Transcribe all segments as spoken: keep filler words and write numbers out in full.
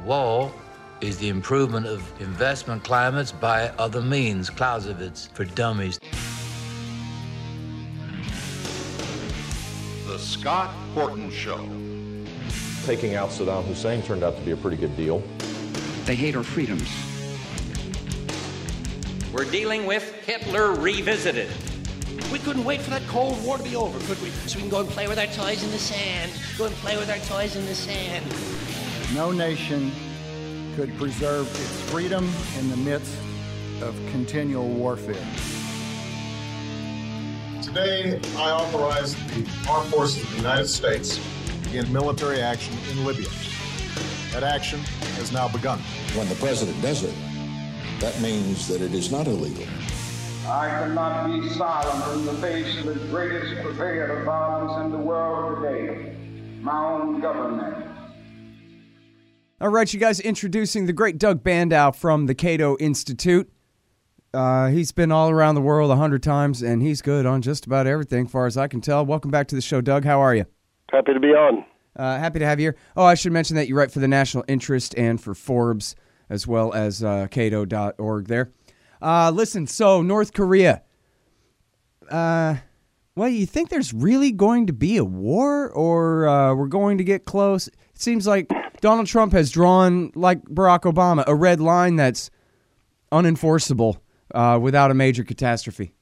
war is the improvement of investment climates by other means, Clausewitz for dummies. The Scott Horton Show. Taking out Saddam Hussein turned out to be a pretty good deal. They hate our freedoms. We're dealing with Hitler revisited. We couldn't wait for that Cold War to be over, could we? So we can go and play with our toys in the sand. Go and play with our toys in the sand. No nation could preserve its freedom in the midst of continual warfare. Today, I authorize the Armed Forces of the United States to begin military action in Libya. That action has now begun. When the president does it, that means that it is not illegal. I cannot be silent in the face of the greatest purveyor of violence in the world today, my own government. All right, you guys, introducing the great Doug Bandow from the Cato Institute. Uh, he's been all around the world a hundred times, and he's good on just about everything, far as I can tell. Welcome back to the show, Doug. How are you? Happy to be on. Uh, happy to have you here. Oh, I should mention that you write for the National Interest and for Forbes, as well as uh, cato dot org there. Uh, listen, so North Korea. Uh, well, you think there's really going to be a war, or uh, we're going to get close? It seems like Donald Trump has drawn, like Barack Obama, a red line that's unenforceable uh, without a major catastrophe.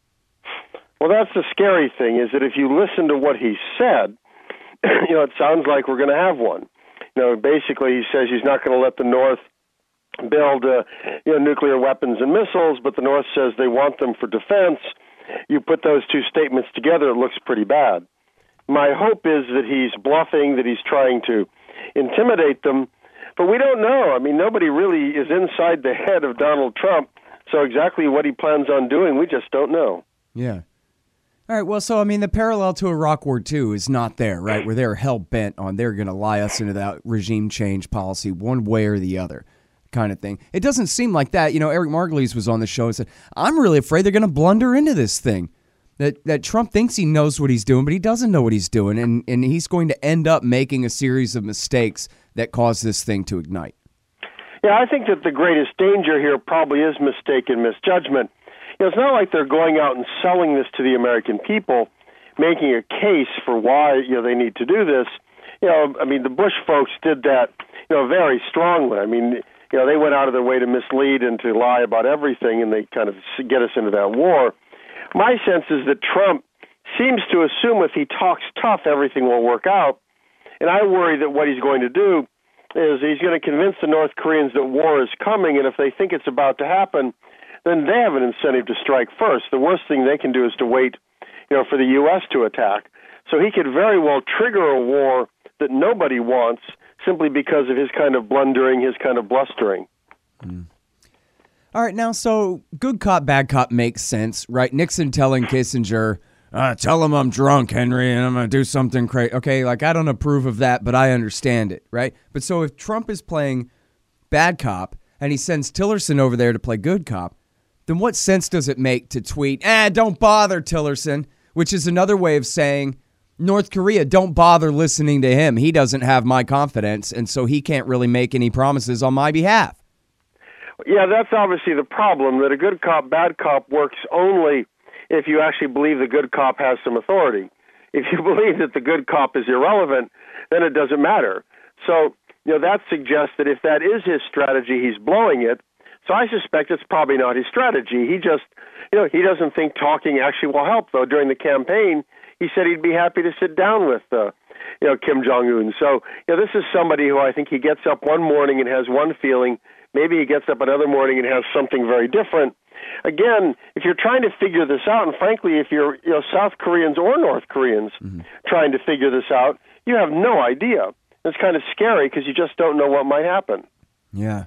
Well, that's the scary thing, is that if you listen to what he said, you know, it sounds like we're going to have one. You know, basically he says he's not going to let the North build, uh, you know, nuclear weapons and missiles, but the North says they want them for defense. You put those two statements together, it looks pretty bad. My hope is that he's bluffing, that he's trying to intimidate them, but we don't know. I mean, nobody really is inside the head of Donald Trump, so exactly what he plans on doing, we just don't know. Yeah. All right, well, so, I mean, the parallel to Iraq War Two is not there, right, where they're hell-bent on they're going to lie us into that regime change policy one way or the other kind of thing. It doesn't seem like that. You know, Eric Margulies was on the show and said, I'm really afraid they're going to blunder into this thing, that that Trump thinks he knows what he's doing, but he doesn't know what he's doing, and, and he's going to end up making a series of mistakes that cause this thing to ignite. Yeah, I think that the greatest danger here probably is mistaken misjudgment. You know, it's not like they're going out and selling this to the American people, making a case for why, you know, they need to do this. You know, I mean, the Bush folks did that, you know, very strongly. I mean, you know, they went out of their way to mislead and to lie about everything, and they kind of get us into that war. My sense is that Trump seems to assume if he talks tough, everything will work out. And I worry that what he's going to do is he's going to convince the North Koreans that war is coming, and if they think it's about to happen, then they have an incentive to strike first. The worst thing they can do is to wait, you know, for the U S to attack. So he could very well trigger a war that nobody wants simply because of his kind of blundering, his kind of blustering. Mm. All right, now, so good cop, bad cop makes sense, right? Nixon telling Kissinger, uh, tell him I'm drunk, Henry, and I'm going to do something crazy. Okay, like, I don't approve of that, but I understand it, right? But so if Trump is playing bad cop and he sends Tillerson over there to play good cop, then what sense does it make to tweet, ah, don't bother Tillerson, which is another way of saying, North Korea, don't bother listening to him. He doesn't have my confidence, and so he can't really make any promises on my behalf. Yeah, that's obviously the problem, that a good cop, bad cop works only if you actually believe the good cop has some authority. If you believe that the good cop is irrelevant, then it doesn't matter. So, you know, that suggests that if that is his strategy, he's blowing it. So I suspect it's probably not his strategy. He just, you know, he doesn't think talking actually will help, though. During the campaign, he said he'd be happy to sit down with, uh, you know, Kim Jong-un. So, you know, this is somebody who I think he gets up one morning and has one feeling. Maybe he gets up another morning and has something very different. Again, if you're trying to figure this out, and frankly, if you're, you know, South Koreans or North Koreans mm-hmm. trying to figure this out, you have no idea. It's kind of scary because you just don't know what might happen. Yeah.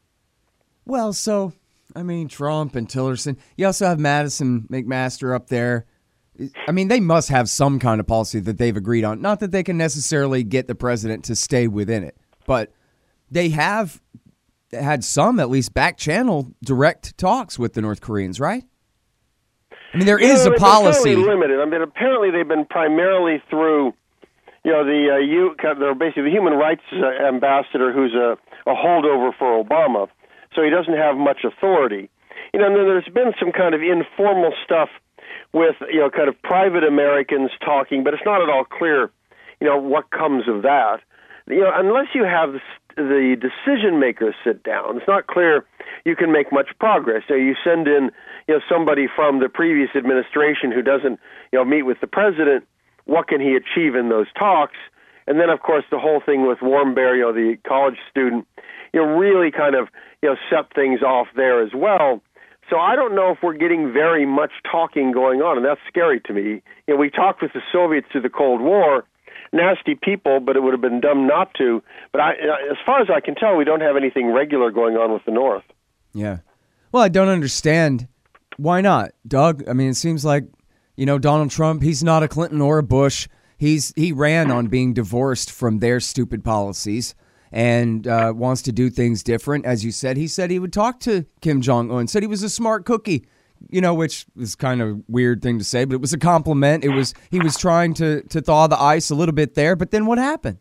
Well, so, I mean, Trump and Tillerson. You also have Madison McMaster up there. I mean, they must have some kind of policy that they've agreed on. Not that they can necessarily get the president to stay within it, but they have had some, at least, back channel direct talks with the North Koreans, right? I mean, there you is know, a policy. It's limited. I mean, apparently they've been primarily through, you know, the uh, you, they're basically the human rights ambassador who's a, a holdover for Obama, so he doesn't have much authority. You know, and then there's been some kind of informal stuff with, you know, kind of private Americans talking, but it's not at all clear, you know, what comes of that. You know, unless you have the, the decision makers sit down, it's not clear you can make much progress. So you send in, you know, somebody from the previous administration who doesn't, you know, meet with the president. What can he achieve in those talks? And then, of course, the whole thing with Warmberg, you know, the college student, you know, really kind of, you know, set things off there as well. So I don't know if we're getting very much talking going on, and that's scary to me. You know, we talked with the Soviets through the Cold War, nasty people, but it would have been dumb not to. But I, as far as I can tell, we don't have anything regular going on with the North. Yeah. Well, I don't understand. Why not, Doug? I mean, it seems like, you know, Donald Trump, he's not a Clinton or a Bush. He's he ran on being divorced from their stupid policies and uh, wants to do things different. As you said, he said he would talk to Kim Jong-un, said he was a smart cookie, you know, which is kind of a weird thing to say, but it was a compliment. It was he was trying to, to thaw the ice a little bit there, but then what happened?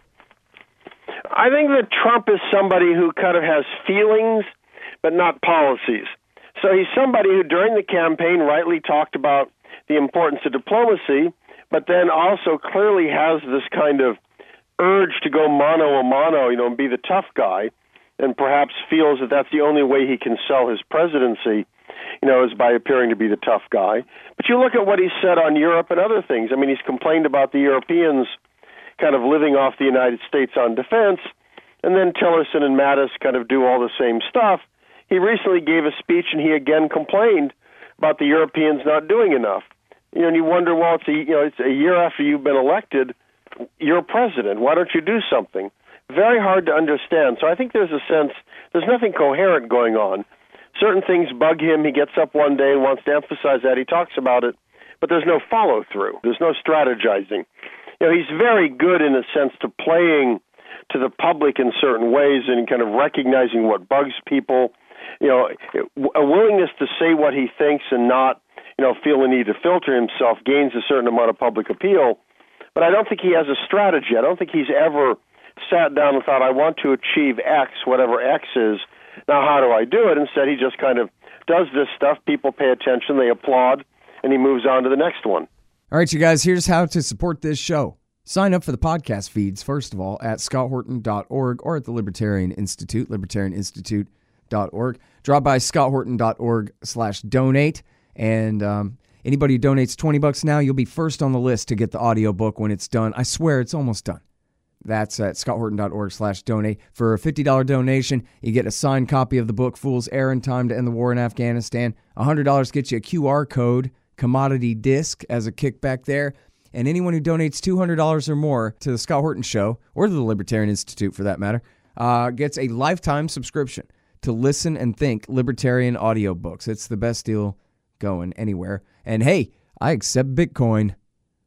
I think that Trump is somebody who kind of has feelings, but not policies. So he's somebody who during the campaign rightly talked about the importance of diplomacy, but then also clearly has this kind of urge to go mano a mano, you know, and be the tough guy, and perhaps feels that that's the only way he can sell his presidency, you know, is by appearing to be the tough guy. But you look at what he said on Europe and other things. I mean, he's complained about the Europeans kind of living off the United States on defense, and then Tillerson and Mattis kind of do all the same stuff. He recently gave a speech, and he again complained about the Europeans not doing enough. You know, and you wonder, well, it's a, you know, it's a year after you've been elected, you're president. Why don't you do something? Very hard to understand. So I think there's a sense, there's nothing coherent going on. Certain things bug him. He gets up one day and wants to emphasize that. He talks about it, but there's no follow-through. There's no strategizing. You know, he's very good in a sense to playing to the public in certain ways and kind of recognizing what bugs people. You know, a willingness to say what he thinks and not, you know, feel the need to filter himself gains a certain amount of public appeal. But I don't think he has a strategy. I don't think he's ever sat down and thought, I want to achieve X, whatever X is. Now, how do I do it? Instead, he just kind of does this stuff. People pay attention, they applaud, and he moves on to the next one. All right, you guys, here's how to support this show. Sign up for the podcast feeds, first of all, at scott horton dot org or at the Libertarian Institute, libertarian institute dot org. Drop by scott horton dot org slash donate. And um, anybody who donates twenty bucks now, you'll be first on the list to get the audiobook when it's done. I swear it's almost done. That's at scott horton dot org slash donate. For a fifty dollars donation, you get a signed copy of the book, Fool's Errand, Time to End the War in Afghanistan. one hundred dollars gets you a Q R code, commodity disc, as a kickback there. And anyone who donates two hundred dollars or more to the Scott Horton Show, or to the Libertarian Institute for that matter, uh, gets a lifetime subscription to Listen and Think Libertarian audiobooks. It's the best deal going anywhere. And hey, I accept Bitcoin.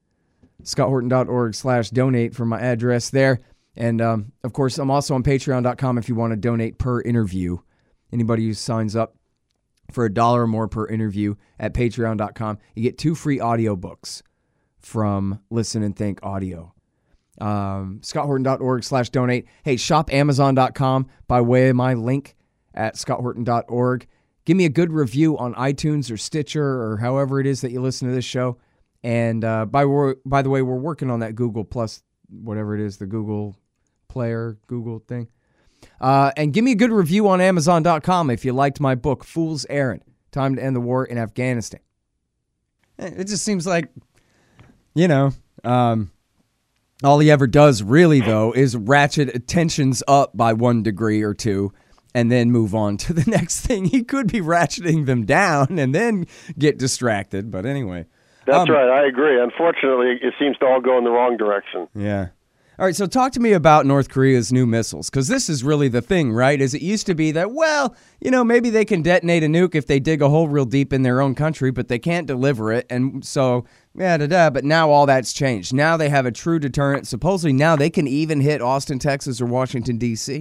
scott horton dot org slash donate for my address there. And um, of course, I'm also on patreon dot com if you want to donate per interview. Anybody who signs up for a dollar or more per interview at patreon dot com, you get two free audiobooks from Listen and Think Audio. Um, scott horton dot org slash donate. Hey, shop amazon dot com by way of my link at scott horton dot org. Give me a good review on iTunes or Stitcher or however it is that you listen to this show. And uh, by by the way, we're working on that Google Plus, whatever it is, the Google Player, Google thing. Uh, and give me a good review on amazon dot com if you liked my book, Fool's Errand, Time to End the War in Afghanistan. It just seems like, you know, um, all he ever does really, though, is ratchet tensions up by one degree or two and then move on to the next thing. He could be ratcheting them down and then get distracted. But anyway. That's um, right. I agree. Unfortunately, it seems to all go in the wrong direction. Yeah. All right, so talk to me about North Korea's new missiles, because this is really the thing, right? Is it used to be that, well, you know, maybe they can detonate a nuke if they dig a hole real deep in their own country, but they can't deliver it, and so, yeah, da da. But now all that's changed. Now they have a true deterrent. Supposedly now they can even hit Austin, Texas, or Washington, D C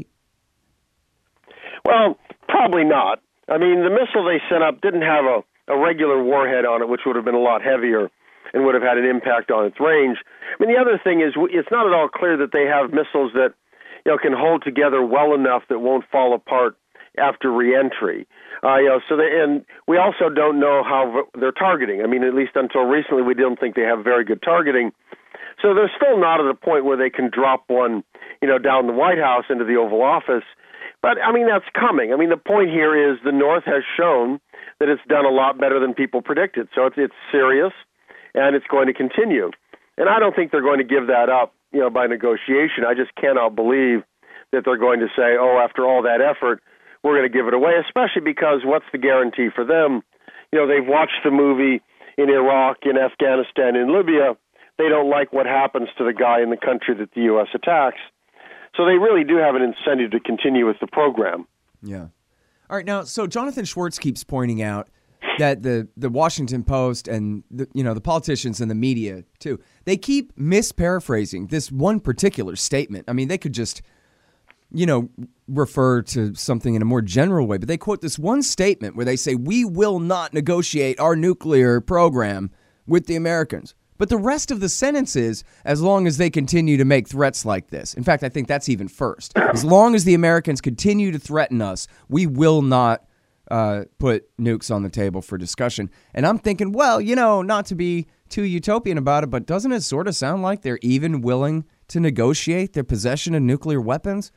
Well, probably not. I mean, the missile they sent up didn't have a, a regular warhead on it, which would have been a lot heavier. and would have had an impact on its range. I mean, the other thing is it's not at all clear that they have missiles that, you know, can hold together well enough that won't fall apart after reentry. Uh, you know, so they, and we also don't know how they're targeting. I mean, at least until recently, we don't think they have very good targeting. So they're still not at a point where they can drop one, you know, down the White House into the Oval Office. But, I mean, that's coming. I mean, the point here is the North has shown that it's done a lot better than people predicted. So it's, it's serious, and it's going to continue. And I don't think they're going to give that up, you know, by negotiation. I just cannot believe that they're going to say, oh, after all that effort, we're going to give it away, especially because what's the guarantee for them? You know, they've watched the movie in Iraq, in Afghanistan, in Libya. They don't like what happens to the guy in the country that the U S attacks. So they really do have an incentive to continue with the program. Yeah. All right. Now, so Jonathan Schwartz keeps pointing out that the, the Washington Post and the, you know, the politicians and the media, too, they keep misparaphrasing this one particular statement. I mean, they could just, you know, refer to something in a more general way, but they quote this one statement where they say, we will not negotiate our nuclear program with the Americans. But the rest of the sentence is, as long as they continue to make threats like this. In fact, I think that's even first. As long as the Americans continue to threaten us, we will not uh, put nukes on the table for discussion. And I'm thinking, well, you know, not to be too utopian about it, but doesn't it sort of sound like they're even willing to negotiate their possession of nuclear weapons?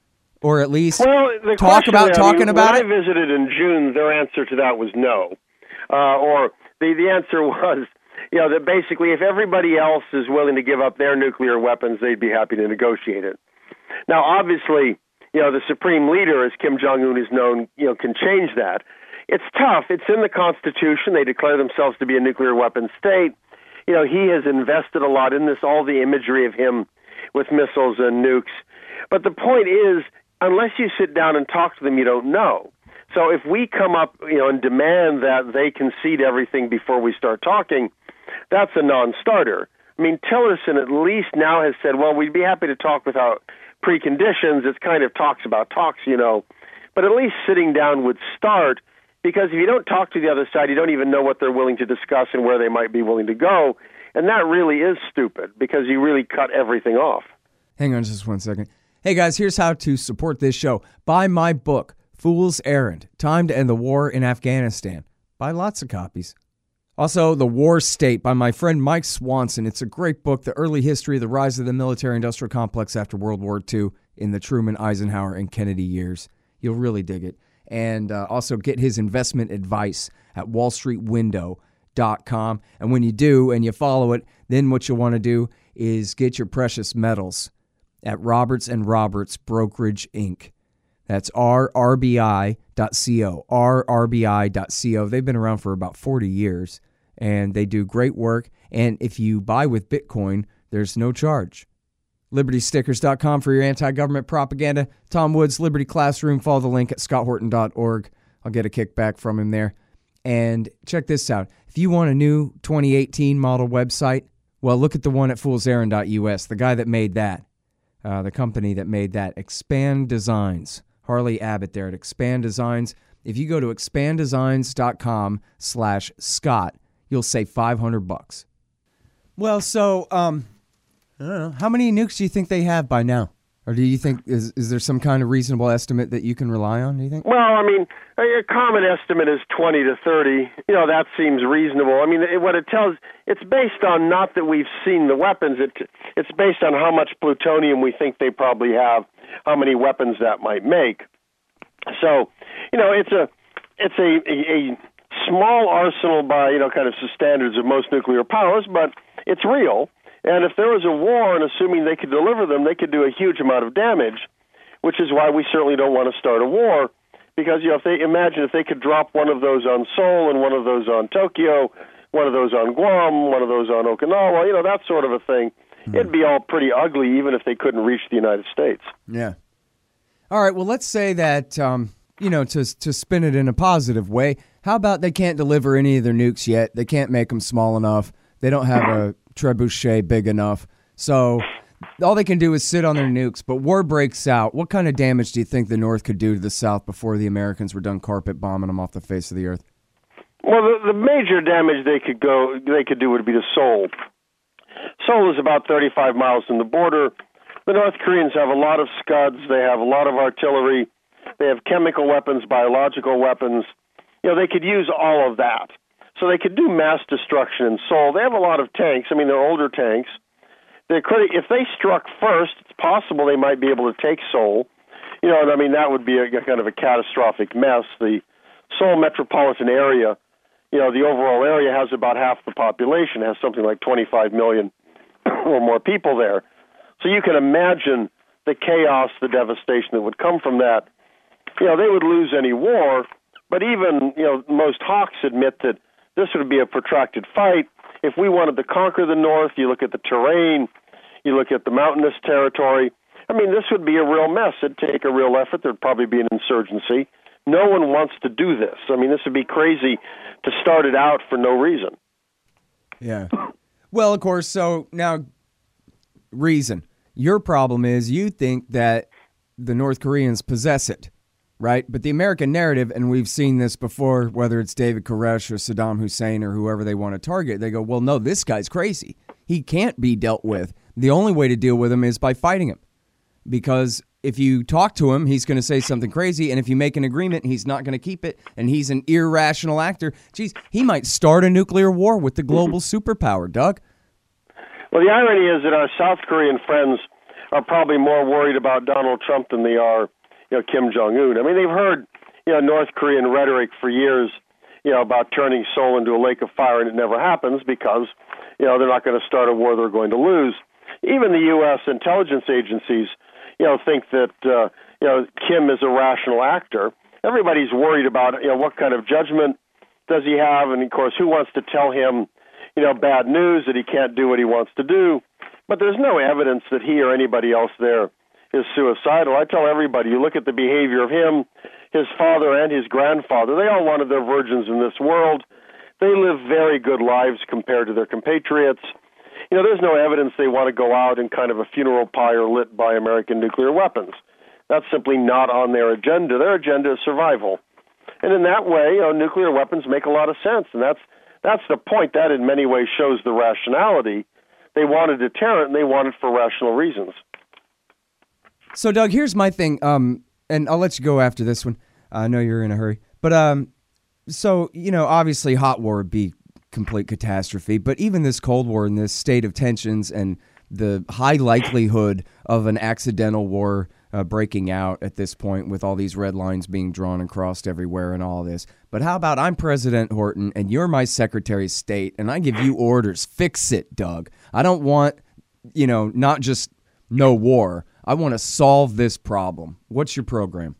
Or at least well, talk about is, talking I mean, about when it? When I visited in June, their answer to that was no. Uh, or the, the answer was, you know, that basically if everybody else is willing to give up their nuclear weapons, they'd be happy to negotiate it. Now, obviously, you know, the supreme leader, as Kim Jong-un is known, you know, can change that. It's tough. It's in the Constitution. They declare themselves to be a nuclear weapons state. You know, he has invested a lot in this, all the imagery of him with missiles and nukes. But the point is, unless you sit down and talk to them, you don't know. So if we come up, you know, and demand that they concede everything before we start talking, that's a non-starter. I mean, Tillerson at least now has said, well, we'd be happy to talk without preconditions. It's kind of talks about talks, you know. But at least sitting down would start, because if you don't talk to the other side, you don't even know what they're willing to discuss and where they might be willing to go. And that really is stupid, because you really cut everything off. Hang on just one second. Hey, guys, here's how to support this show. Buy my book, Fool's Errand, Time to End the War in Afghanistan. Buy lots of copies. Also, The War State by my friend Mike Swanson. It's a great book, the early history of the rise of the military-industrial complex after World War Two in the Truman, Eisenhower, and Kennedy years. You'll really dig it. And uh, also get his investment advice at wall street window dot com. And when you do and you follow it, then what you'll want to do is get your precious metals at Roberts and Roberts Brokerage, Incorporated. That's R R B I dot co, R R B I dot co. They've been around for about forty years, and they do great work. And if you buy with Bitcoin, there's no charge. Liberty Stickers dot com for your anti-government propaganda. Tom Woods, Liberty Classroom. Follow the link at scott horton dot org. I'll get a kickback from him there. And check this out. If you want a new twenty eighteen model website, well, look at the one at fools errand dot U S, the guy that made that, uh, the company that made that, Expand Designs. Harley Abbott there at Expand Designs. If you go to expand designs dot com slash Scott, you'll save five hundred bucks. Well, so, um, I don't know. How many nukes do you think they have by now? Or do you think, is is there some kind of reasonable estimate that you can rely on, do you think? Well, I mean, a common estimate is twenty to thirty. You know, that seems reasonable. I mean, it, what it tells, it's based on not that we've seen the weapons, it, it's based on how much plutonium we think they probably have, how many weapons that might make. So, you know, it's a it's a, a, a small arsenal by, you know, kind of the standards of most nuclear powers, but it's real. And if there was a war, and assuming they could deliver them, they could do a huge amount of damage, which is why we certainly don't want to start a war. Because, you know, if they imagine if they could drop one of those on Seoul and one of those on Tokyo, one of those on Guam, one of those on Okinawa, you know, that sort of a thing, mm. it'd be all pretty ugly, even if they couldn't reach the United States. Yeah. All right, well, let's say that, um, you know, to to spin it in a positive way, how about they can't deliver any of their nukes yet? They can't make them small enough. They don't have a trebuchet big enough. So all they can do is sit on their nukes, but war breaks out. What kind of damage do you think the North could do to the South before the Americans were done carpet bombing them off the face of the earth? Well, the, the major damage they could go they could do would be to Seoul. Seoul is about thirty-five miles from the border. The North Koreans have a lot of Scuds. They have a lot of artillery. They have chemical weapons, biological weapons. You know, they could use all of that. So they could do mass destruction in Seoul. They have a lot of tanks. I mean, they're older tanks. They could, if they struck first, it's possible they might be able to take Seoul. You know, and I mean, that would be a, a kind of a catastrophic mess. The Seoul metropolitan area, you know, the overall area has about half the population, has something like twenty-five million or more people there. So you can imagine the chaos, the devastation that would come from that. You know, they would lose any war, but even, you know, most hawks admit that this would be a protracted fight. If we wanted to conquer the North, you look at the terrain, you look at the mountainous territory, I mean, this would be a real mess. It'd take a real effort. There'd probably be an insurgency. No one wants to do this. I mean, this would be crazy to start it out for no reason. Yeah. Well, of course, so now, reason. Your problem is you think that the North Koreans possess it, right? But the American narrative, and we've seen this before, whether it's David Koresh or Saddam Hussein or whoever they want to target, they go, well, no, this guy's crazy. He can't be dealt with. The only way to deal with him is by fighting him. Because if you talk to him, he's going to say something crazy, and if you make an agreement, he's not going to keep it, and he's an irrational actor. Geez, he might start a nuclear war with the global superpower, Doug. Well, the irony is that our South Korean friends are probably more worried about Donald Trump than they are, you know, Kim Jong-un. I mean, they've heard, you know, North Korean rhetoric for years, you know, about turning Seoul into a lake of fire, and it never happens because, you know, they're not going to start a war they're going to lose. Even the U S intelligence agencies, you know, think that, uh, you know, Kim is a rational actor. Everybody's worried about, you know, what kind of judgment does he have? And, of course, who wants to tell him, you know, bad news that he can't do what he wants to do? But there's no evidence that he or anybody else there is suicidal. I tell everybody, you look at the behavior of him, his father and his grandfather, they all wanted their virgins in this world. They live very good lives compared to their compatriots. You know, there's no evidence they want to go out in kind of a funeral pyre lit by American nuclear weapons. That's simply not on their agenda. Their agenda is survival. And in that way, you know, nuclear weapons make a lot of sense. And that's that's the point. That in many ways shows the rationality. They want a deterrent, and they want it for rational reasons. So, Doug, here's my thing, um, and I'll let you go after this one. I know you're in a hurry. But, um, so, you know, obviously hot war would be complete catastrophe, but even this Cold War and this state of tensions and the high likelihood of an accidental war uh, breaking out at this point with all these red lines being drawn and crossed everywhere and all this. But how about I'm President Horton and you're my Secretary of State and I give you orders. Fix it, Doug. I don't want, you know, not just no war. I want to solve this problem. What's your program?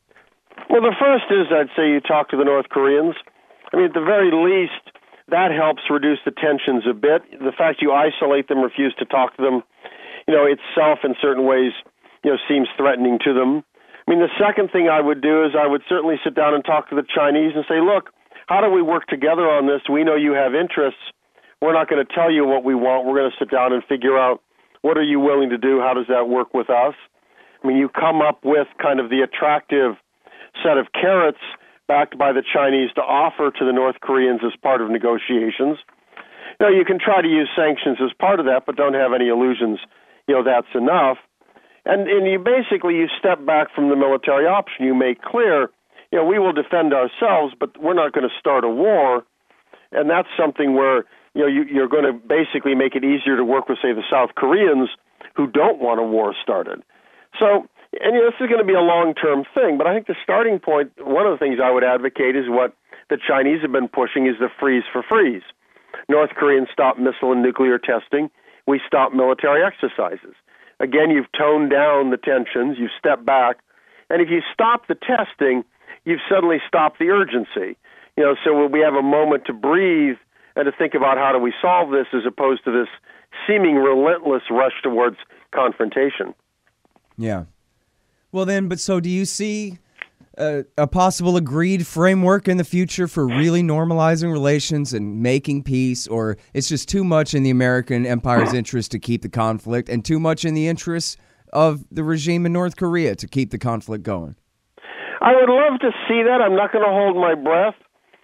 Well, the first is I'd say you talk to the North Koreans. I mean, at the very least, that helps reduce the tensions a bit. The fact you isolate them, refuse to talk to them, you know, itself in certain ways, you know, seems threatening to them. I mean, the second thing I would do is I would certainly sit down and talk to the Chinese and say, look, how do we work together on this? We know you have interests. We're not going to tell you what we want. We're going to sit down and figure out what are you willing to do? How does that work with us? I mean, you come up with kind of the attractive set of carrots backed by the Chinese to offer to the North Koreans as part of negotiations. You know, you can try to use sanctions as part of that, but don't have any illusions, you know, that's enough. And, and you basically, you step back from the military option. You make clear, you know, we will defend ourselves, but we're not going to start a war. And that's something where, you know, you, you're going to basically make it easier to work with, say, the South Koreans who don't want a war started. So, and you know, this is going to be a long-term thing, but I think the starting point, one of the things I would advocate is what the Chinese have been pushing is the freeze for freeze. North Koreans stop missile and nuclear testing. We stop military exercises. Again, you've toned down the tensions, you've stepped back, and if you stop the testing, you've suddenly stopped the urgency. You know, so we have a moment to breathe and to think about how do we solve this as opposed to this seeming relentless rush towards confrontation. Yeah. Well, then, but so do you see a, a possible agreed framework in the future for really normalizing relations and making peace, or it's just too much in the American empire's interest to keep the conflict and too much in the interest of the regime in North Korea to keep the conflict going? I would love to see that. I'm not going to hold my breath.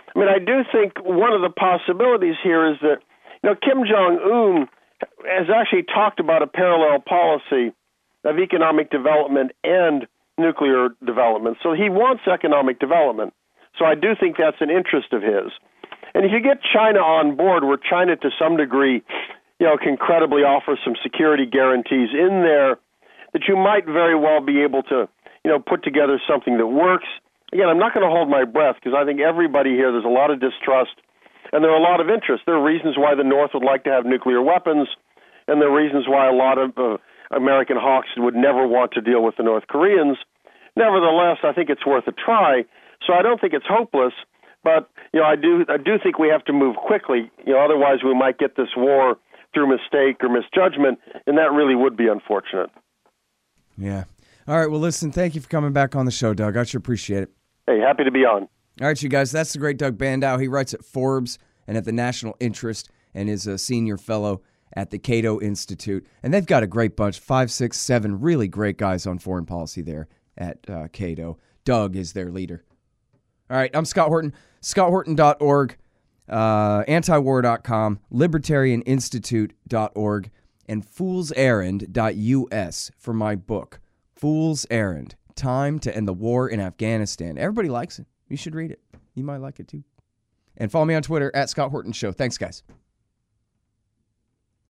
I mean, I do think one of the possibilities here is that, you know, Kim Jong-un has actually talked about a parallel policy of economic development and nuclear development. So he wants economic development. So I do think that's an interest of his. And if you get China on board, where China to some degree, you know, can credibly offer some security guarantees in there, that you might very well be able to, you know, put together something that works. Again, I'm not going to hold my breath because I think everybody here, there's a lot of distrust and there are a lot of interest. There are reasons why the North would like to have nuclear weapons, and there are reasons why a lot of uh, American hawks would never want to deal with the North Koreans. Nevertheless, I think it's worth a try. So I don't think it's hopeless, but you know, I do I do think we have to move quickly. You know, otherwise we might get this war through mistake or misjudgment, and that really would be unfortunate. Yeah. All right. Well, listen, thank you for coming back on the show, Doug. I sure appreciate it. Hey, happy to be on. All right, you guys, that's the great Doug Bandow. He writes at Forbes and at the National Interest and is a senior fellow at the Cato Institute. And they've got a great bunch, five, six, seven really great guys on foreign policy there at uh, Cato. Doug is their leader. All right, I'm Scott Horton, scott horton dot org, uh, antiwar dot com, libertarian institute dot org, and fools errand dot U S for my book, Fool's Errand, Time to End the War in Afghanistan. Everybody likes it. You should read it. You might like it too. And follow me on Twitter at Scott Horton Show. Thanks, guys.